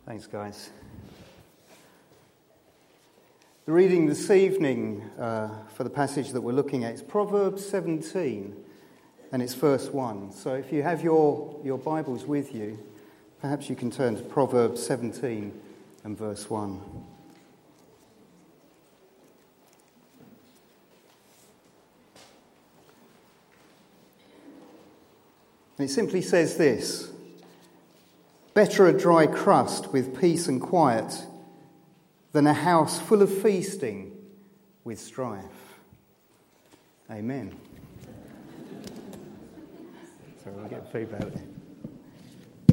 Thanks, guys. The reading this evening for the passage that we're looking at is Proverbs 17, and it's verse 1. So if you have your Bibles with you, perhaps you can turn to Proverbs 17 and verse 1. And it simply says this: "Better a dry crust with peace and quiet than a house full of feasting with strife." Amen. Sorry, we'll get feedback there.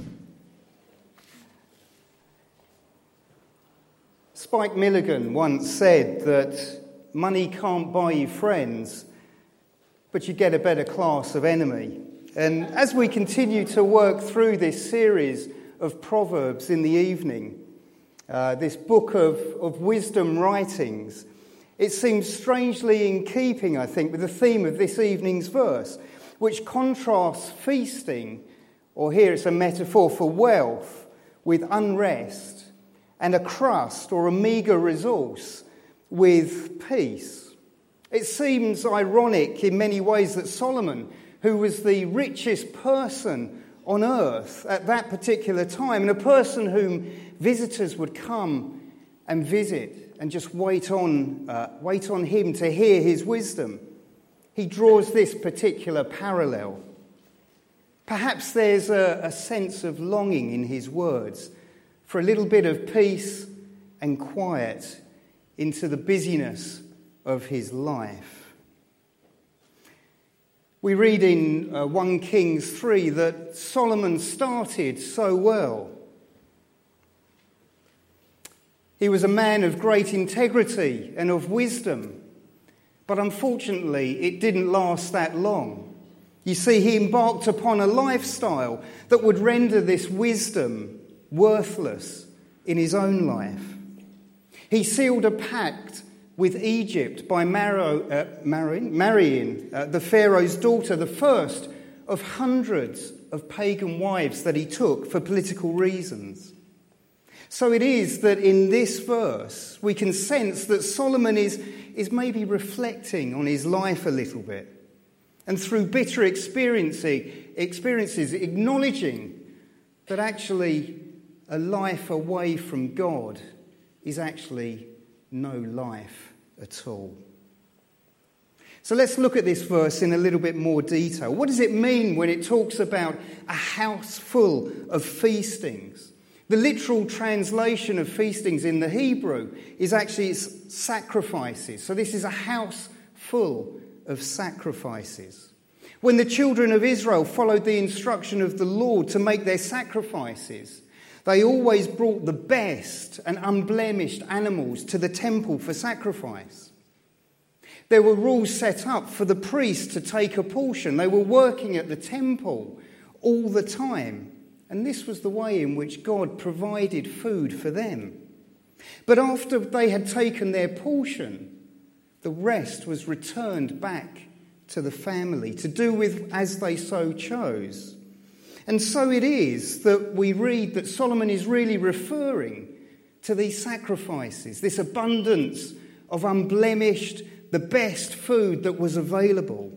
Spike Milligan once said that money can't buy you friends, but you get a better class of enemy. And as we continue to work through this series of Proverbs in the evening, this book of wisdom writings, it seems strangely in keeping, I think, with the theme of this evening's verse, which contrasts feasting, or here it's a metaphor for wealth, with unrest, and a crust or a meagre resource with peace. It seems ironic in many ways that Solomon, who was the richest person on earth at that particular time, and a person whom visitors would come and visit and just wait on him to hear his wisdom, he draws this particular parallel. Perhaps there's a sense of longing in his words for a little bit of peace and quiet into the busyness of his life. We read in 1 Kings 3 that Solomon started so well. He was a man of great integrity and of wisdom, but unfortunately it didn't last that long. You see, he embarked upon a lifestyle that would render this wisdom worthless in his own life. He sealed a pact with Egypt by marrying the Pharaoh's daughter, the first of hundreds of pagan wives that he took for political reasons. So it is that in this verse we can sense that Solomon is maybe reflecting on his life a little bit, and through bitter experiences acknowledging that actually a life away from God is actually no life at all. So let's look at this verse in a little bit more detail. What does it mean when it talks about a house full of feastings? The literal translation of feastings in the Hebrew is actually sacrifices. So this is a house full of sacrifices. When the children of Israel followed the instruction of the Lord to make their sacrifices, they always brought the best and unblemished animals to the temple for sacrifice. There were rules set up for the priest to take a portion. They were working at the temple all the time, and this was the way in which God provided food for them. But after they had taken their portion, the rest was returned back to the family to do with as they so chose. And so it is that we read that Solomon is really referring to these sacrifices, this abundance of unblemished, the best food that was available.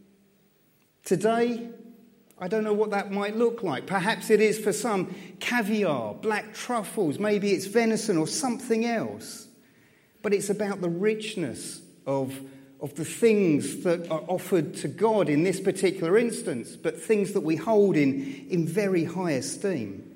Today, I don't know what that might look like. Perhaps it is for some caviar, black truffles, maybe it's venison or something else. But it's about the richness of the things that are offered to God in this particular instance, but things that we hold in very high esteem.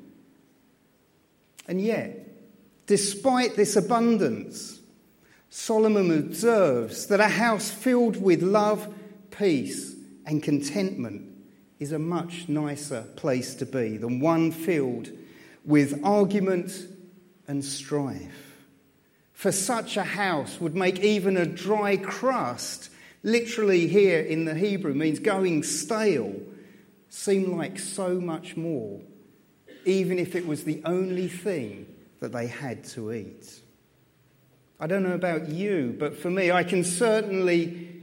And yet, despite this abundance, Solomon observes that a house filled with love, peace, and contentment is a much nicer place to be than one filled with argument and strife. For such a house would make even a dry crust, literally here in the Hebrew means going stale, seem like so much more, even if it was the only thing that they had to eat. I don't know about you, but for me, I can certainly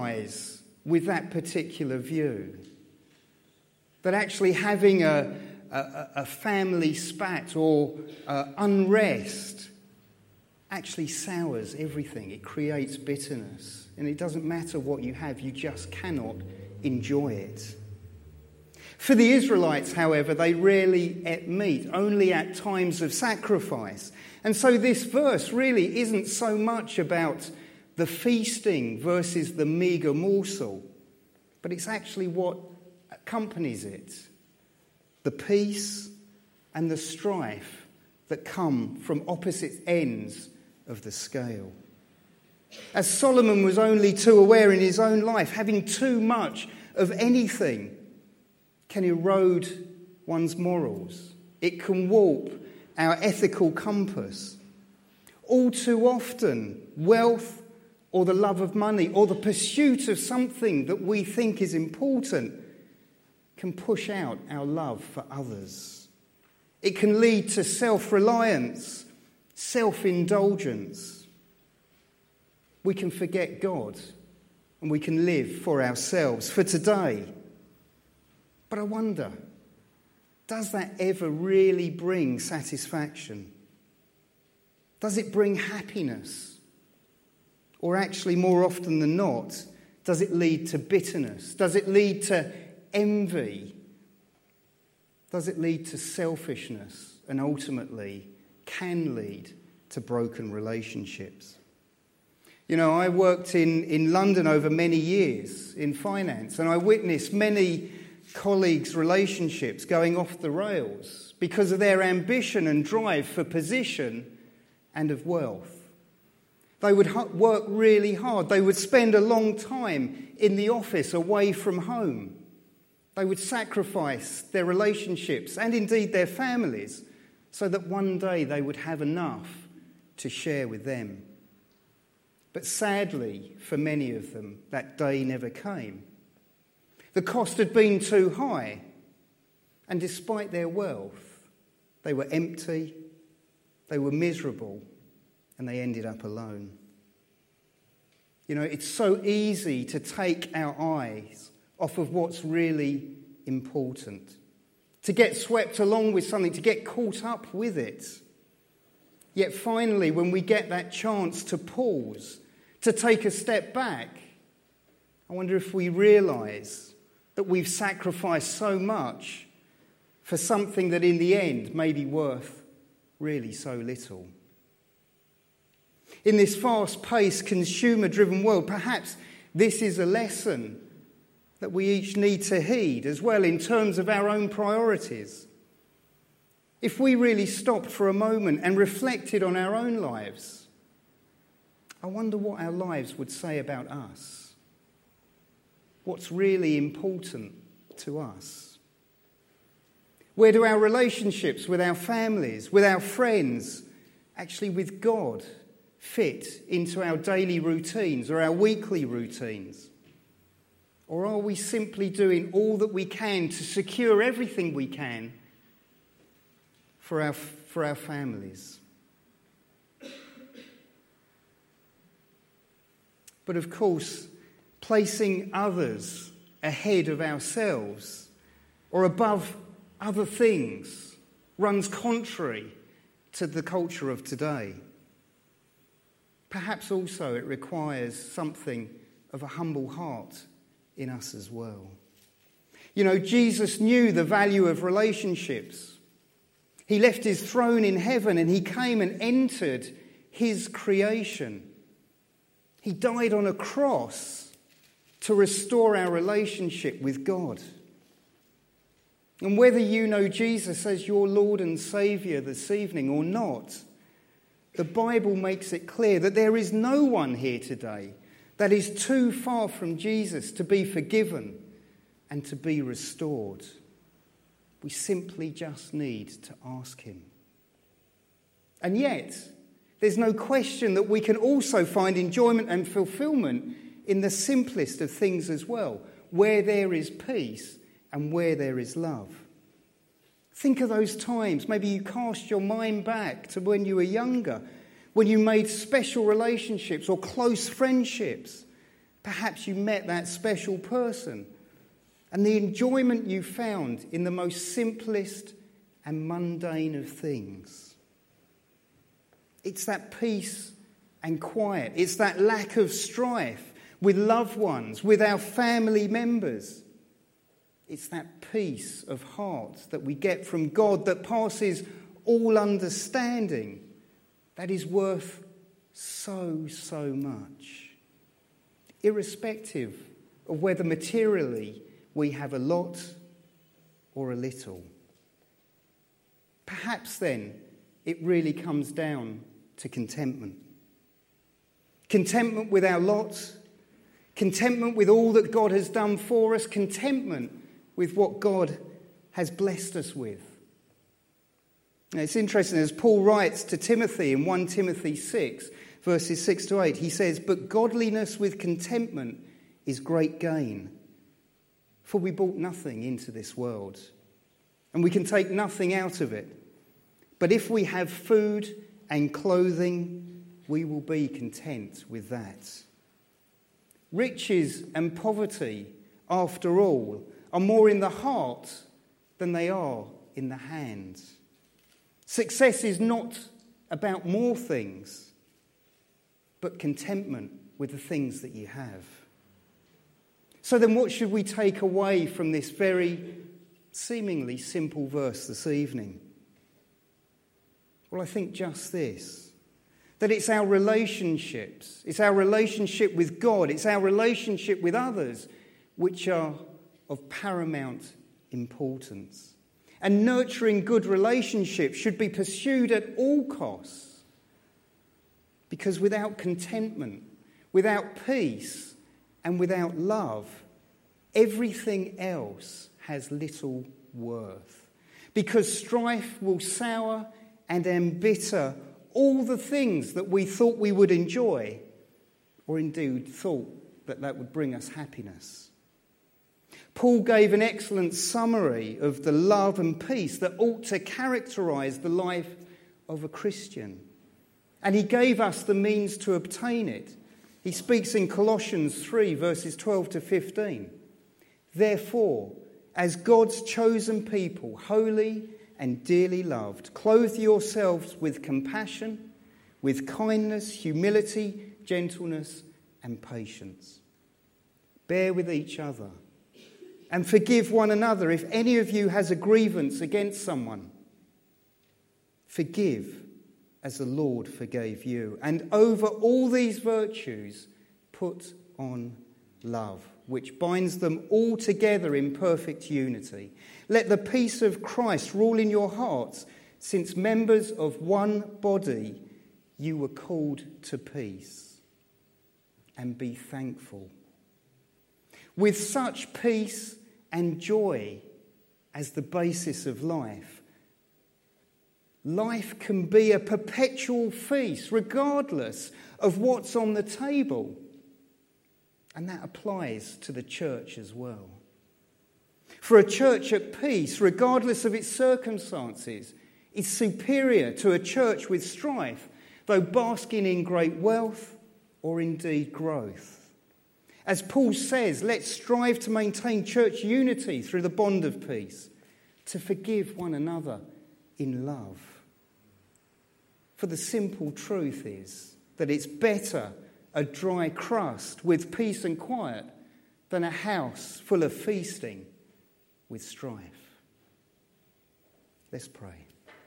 empathise with that particular view. That actually having a a family spat or unrest actually sours everything. It creates bitterness. And it doesn't matter what you have, you just cannot enjoy it. For the Israelites, however, they rarely ate meat, only at times of sacrifice. And so this verse really isn't so much about the feasting versus the meagre morsel, but it's actually what accompanies it. The peace and the strife that come from opposite ends of the scale. As Solomon was only too aware in his own life, having too much of anything can erode one's morals. It can warp our ethical compass. All too often, wealth or the love of money or the pursuit of something that we think is important can push out our love for others. It can lead to self-reliance, self-indulgence. We can forget God and we can live for ourselves, for today. But I wonder, does that ever really bring satisfaction? Does it bring happiness? Or actually, more often than not, does it lead to bitterness? Does it lead to envy? Does it lead to selfishness? And ultimately, can lead to broken relationships? You know, I worked in London over many years in finance, and I witnessed many colleagues' relationships going off the rails because of their ambition and drive for position and of wealth. They would work really hard. They would spend a long time in the office away from home. They would sacrifice their relationships and indeed their families so that one day they would have enough to share with them. But sadly, for many of them, that day never came. The cost had been too high, and despite their wealth, they were empty, they were miserable, and they ended up alone. You know, it's so easy to take our eyes off of what's really important, to get swept along with something, to get caught up with it. Yet finally, when we get that chance to pause, to take a step back, I wonder if we realise that we've sacrificed so much for something that in the end may be worth really so little. In this fast-paced, consumer-driven world, perhaps this is a lesson that we each need to heed as well in terms of our own priorities. If we really stopped for a moment and reflected on our own lives, I wonder what our lives would say about us. What's really important to us? Where do our relationships with our families, with our friends, actually with God, fit into our daily routines or our weekly routines? Or are we simply doing all that we can to secure everything we can for our families? But of course, placing others ahead of ourselves or above other things runs contrary to the culture of today. Perhaps also it requires something of a humble heart in us as well. You know, Jesus knew the value of relationships. He left his throne in heaven and he came and entered his creation. He died on a cross to restore our relationship with God. And whether you know Jesus as your Lord and Saviour this evening or not, the Bible makes it clear that there is no one here today that is too far from Jesus to be forgiven and to be restored. We simply just need to ask him. And yet, there's no question that we can also find enjoyment and fulfillment in the simplest of things as well, where there is peace and where there is love. Think of those times, maybe you cast your mind back to when you were younger, when you made special relationships or close friendships. Perhaps you met that special person, and the enjoyment you found in the most simplest and mundane of things. It's that peace and quiet. It's that lack of strife with loved ones, with our family members. It's that peace of heart that we get from God that passes all understanding, that is worth so much, irrespective of whether materially we have a lot or a little. Perhaps then it really comes down to contentment. Contentment with our lot, contentment with all that God has done for us, contentment with what God has blessed us with. Now, it's interesting, as Paul writes to Timothy in 1 Timothy 6, verses 6 to 8, he says, "But godliness with contentment is great gain. For we brought nothing into this world, and we can take nothing out of it. But if we have food and clothing, we will be content with that." Riches and poverty, after all, are more in the heart than they are in the hands. Success is not about more things, but contentment with the things that you have. So then what should we take away from this very seemingly simple verse this evening? Well, I think just this, that it's our relationships, it's our relationship with God, it's our relationship with others which are of paramount importance. And nurturing good relationships should be pursued at all costs. Because without contentment, without peace, and without love, everything else has little worth. Because strife will sour and embitter all the things that we thought we would enjoy, or indeed thought that would bring us happiness. Paul gave an excellent summary of the love and peace that ought to characterise the life of a Christian. And he gave us the means to obtain it. He speaks in Colossians 3, verses 12 to 15. "Therefore, as God's chosen people, holy and dearly loved, clothe yourselves with compassion, with kindness, humility, gentleness, and patience. Bear with each other, and forgive one another if any of you has a grievance against someone. Forgive as the Lord forgave you. And over all these virtues, put on love, which binds them all together in perfect unity. Let the peace of Christ rule in your hearts, since members of one body, you were called to peace. And be thankful. With such peace and joy as the basis of life, life can be a perpetual feast, regardless of what's on the table. And that applies to the church as well. For a church at peace, regardless of its circumstances, is superior to a church with strife, though basking in great wealth or indeed growth. As Paul says, let's strive to maintain church unity through the bond of peace, to forgive one another in love. For the simple truth is that it's better a dry crust with peace and quiet than a house full of feasting with strife. Let's pray.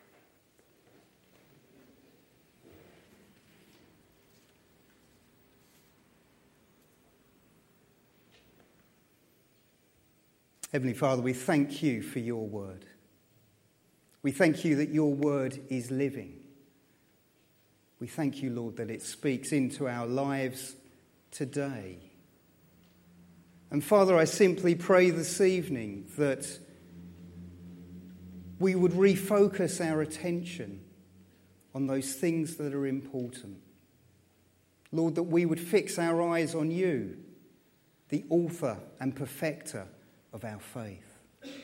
Heavenly Father, we thank you for your word. We thank you that your word is living. We thank you, Lord, that it speaks into our lives today. And Father, I simply pray this evening that we would refocus our attention on those things that are important. Lord, that we would fix our eyes on you, the author and perfecter of our faith.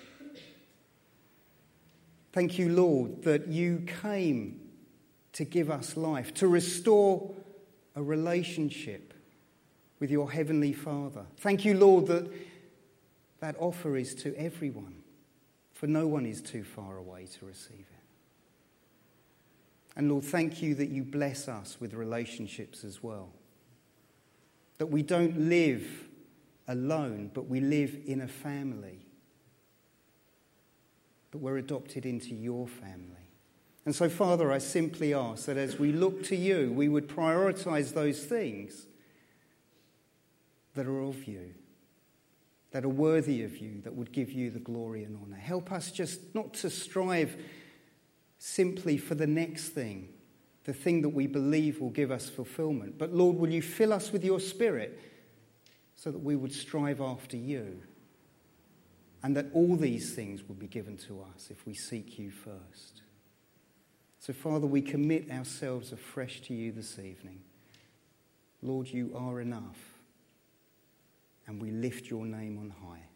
Thank you, Lord, that you came to give us life, to restore a relationship with your Heavenly Father. Thank you, Lord, that offer is to everyone, for no one is too far away to receive it. And Lord, thank you that you bless us with relationships as well. That we don't live alone, but we live in a family. That we're adopted into your family. And so, Father, I simply ask that as we look to you, we would prioritise those things that are of you, that are worthy of you, that would give you the glory and honour. Help us just not to strive simply for the next thing, the thing that we believe will give us fulfilment. But Lord, will you fill us with your Spirit so that we would strive after you, and that all these things will be given to us if we seek you first. So, Father, we commit ourselves afresh to you this evening. Lord, you are enough, and we lift your name on high.